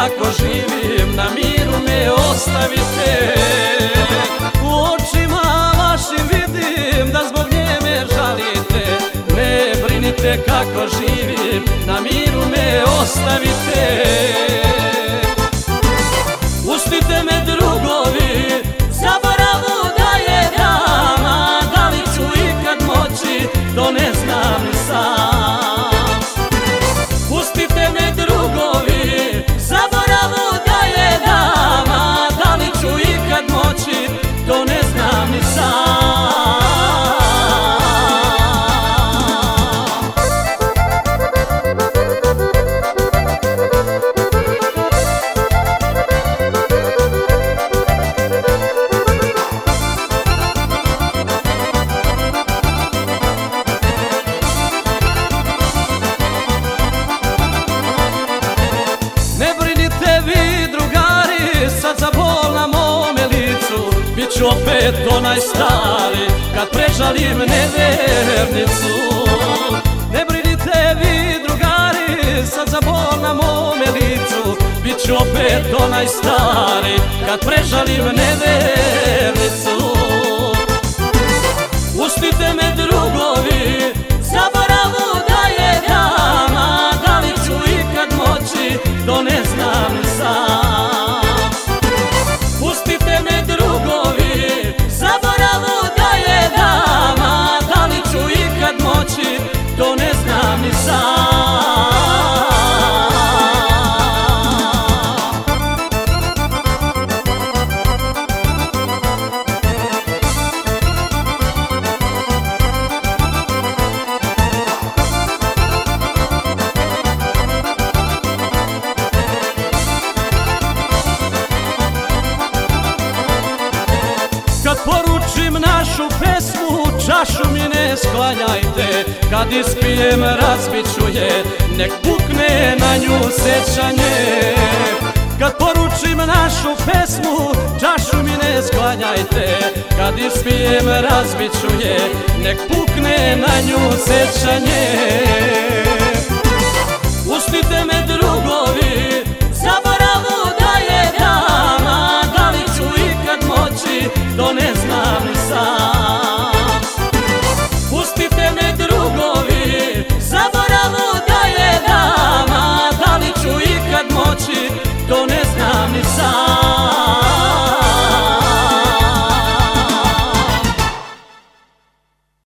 kako živim, na miru me ostavite. U očima vašim vidim da zbog nje me žalite. Ne brinite kako živim, na miru me ostavite. Pustite me drugovi, zaboravu da je dama, da li ću ikad moći, to ne znam ni sam. Pustite me drugovi, zaboravu da je dama, da li ću ikad moći, to ne znam ni sam. Sad za bol na mome licu biću opet onaj stari kad prežalim nevernicu. Ne brinite vi drugari, sad za bol na mome licu biću opet onaj stari kad prežalim nevernicu. Pustite me drugovi, zaboravu da je dama, da li ću ikad moći, to ne znam ni sam. Pustite me drugovi, zaboravu da je dama, da li ću ikad moći, to ne znam ni sam. Kad poručim našu pesmu, čašu mi ne sklanjajte. Kad ispijem razbiću je, nek pukne na nju sećanje. Kad poručim našu pesmu, čašu mi ne sklanjajte. Kad ispijem razbiću je, nek pukne na nju sećanje. Pustite me drugovi, zaboravu da je dama, da li ću ikad moći, to ne